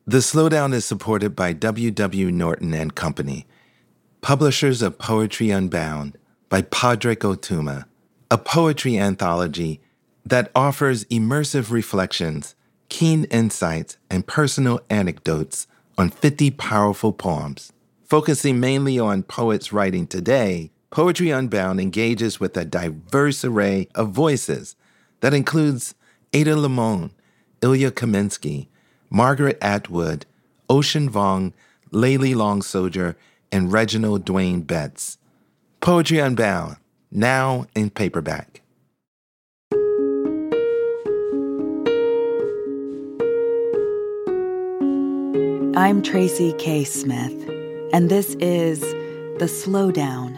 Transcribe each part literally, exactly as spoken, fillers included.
The Slowdown is supported by W W. Norton and Company, publishers of Poetry Unbound by Padraig Ó Tuama, a poetry anthology that offers immersive reflections, keen insights, and personal anecdotes on fifty powerful poems. Focusing mainly on poets writing today, Poetry Unbound engages with a diverse array of voices that includes Ada Limon, Ilya Kaminsky, Margaret Atwood, Ocean Vuong, Layli Long Soldier, and Reginald Dwayne Betts. Poetry Unbound, now in paperback. I'm Tracy K. Smith, and this is The Slowdown.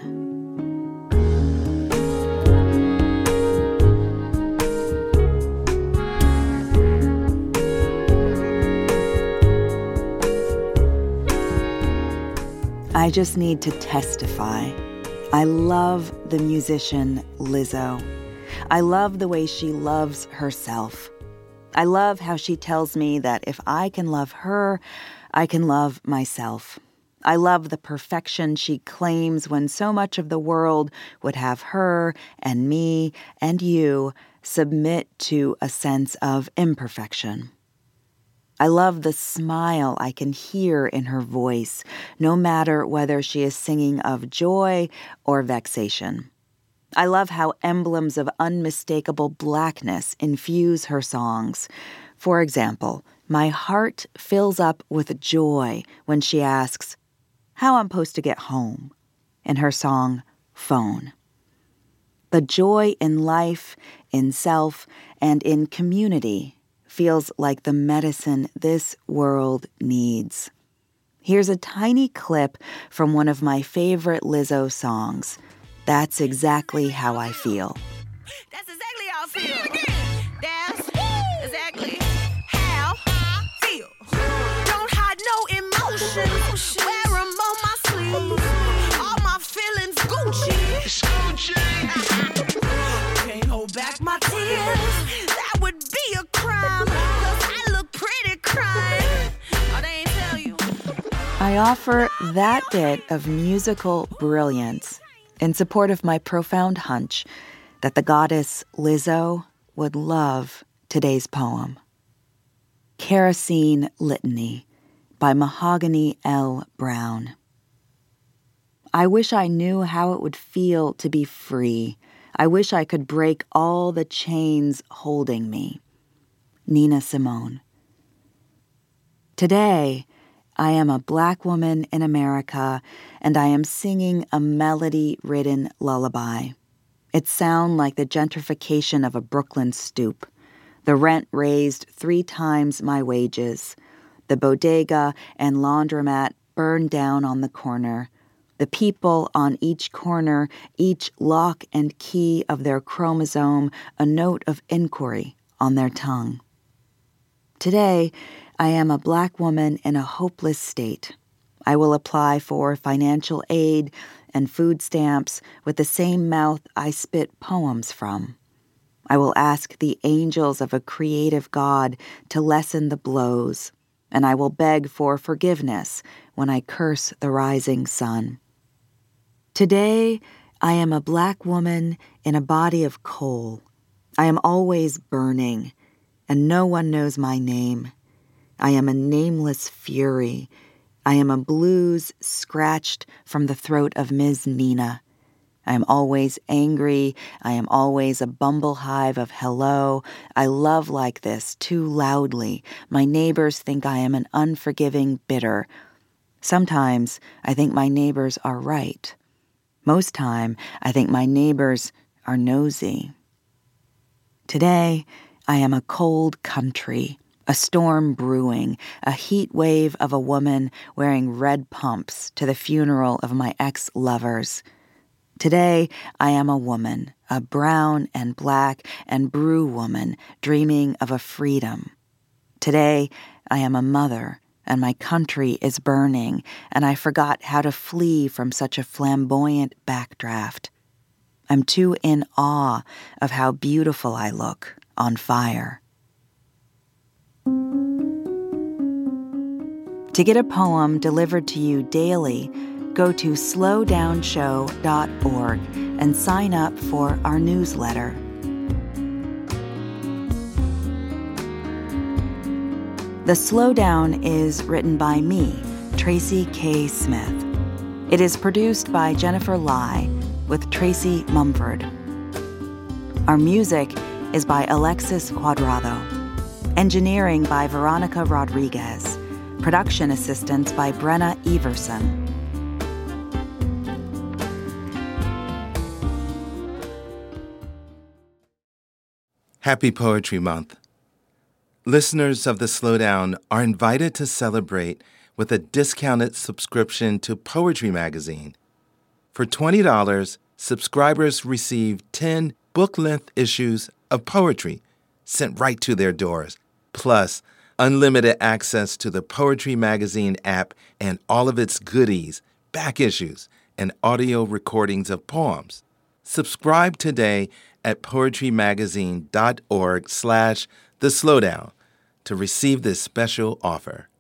I just need to testify. I love the musician Lizzo. I love the way she loves herself. I love how she tells me that if I can love her, I can love myself. I love the perfection she claims when so much of the world would have her and me and you submit to a sense of imperfection. I love the smile I can hear in her voice, no matter whether she is singing of joy or vexation. I love how emblems of unmistakable blackness infuse her songs. For example, my heart fills up with joy when she asks, "How I'm supposed to get home?" in her song, Phone. The joy in life, in self, and in community feels like the medicine this world needs. Here's a tiny clip from one of my favorite Lizzo songs. That's exactly how I feel. That's exactly how I feel. That's exactly how I feel. Don't hide no emotion. Wear them on my sleeve. All my feelings Gucci. Can't hold back my tears. That would be a crime. Cause I look pretty crying. Oh, they ain't tell you. I offer that bit of musical brilliance in support of my profound hunch that the goddess Lizzo would love today's poem. Kerosene Litany by Mahogany L. Browne. I wish I knew how it would feel to be free. I wish I could break all the chains holding me. Nina Simone. Today, I am a Black woman in America, and I am singing a melody-ridden lullaby. It sounds like the gentrification of a Brooklyn stoop. The rent raised three times my wages. The bodega and laundromat burned down on the corner. The people on each corner, each lock and key of their chromosome, a note of inquiry on their tongue. Today, I am a Black woman in a hopeless state. I will apply for financial aid and food stamps with the same mouth I spit poems from. I will ask the angels of a creative God to lessen the blows, and I will beg for forgiveness when I curse the rising sun. Today, I am a Black woman in a body of coal. I am always burning, and no one knows my name. I am a nameless fury. I am a blues scratched from the throat of Miz Nina. I am always angry. I am always a bumble hive of hello. I love like this too loudly. My neighbors think I am an unforgiving bitter. Sometimes I think my neighbors are right. Most time, I think my neighbors are nosy. Today, I am a cold country, a storm brewing, a heat wave of a woman wearing red pumps to the funeral of my ex-lovers. Today, I am a woman, a brown and black and brew woman dreaming of a freedom. Today, I am a mother, and my country is burning, and I forgot how to flee from such a flamboyant backdraft. I'm too in awe of how beautiful I look on fire. To get a poem delivered to you daily, go to slow down show dot org and sign up for our newsletter. The Slowdown is written by me, Tracy K. Smith. It is produced by Jennifer Lai with Tracy Mumford. Our music is by Alexis Cuadrado. Engineering by Veronica Rodriguez. Production assistance by Brenna Everson. Happy Poetry Month. Listeners of The Slowdown are invited to celebrate with a discounted subscription to Poetry Magazine. For twenty dollars, subscribers receive ten book-length issues of poetry sent right to their doors, plus unlimited access to the Poetry Magazine app and all of its goodies, back issues, and audio recordings of poems. Subscribe today at poetrymagazine dot org slash the slowdown to receive this special offer.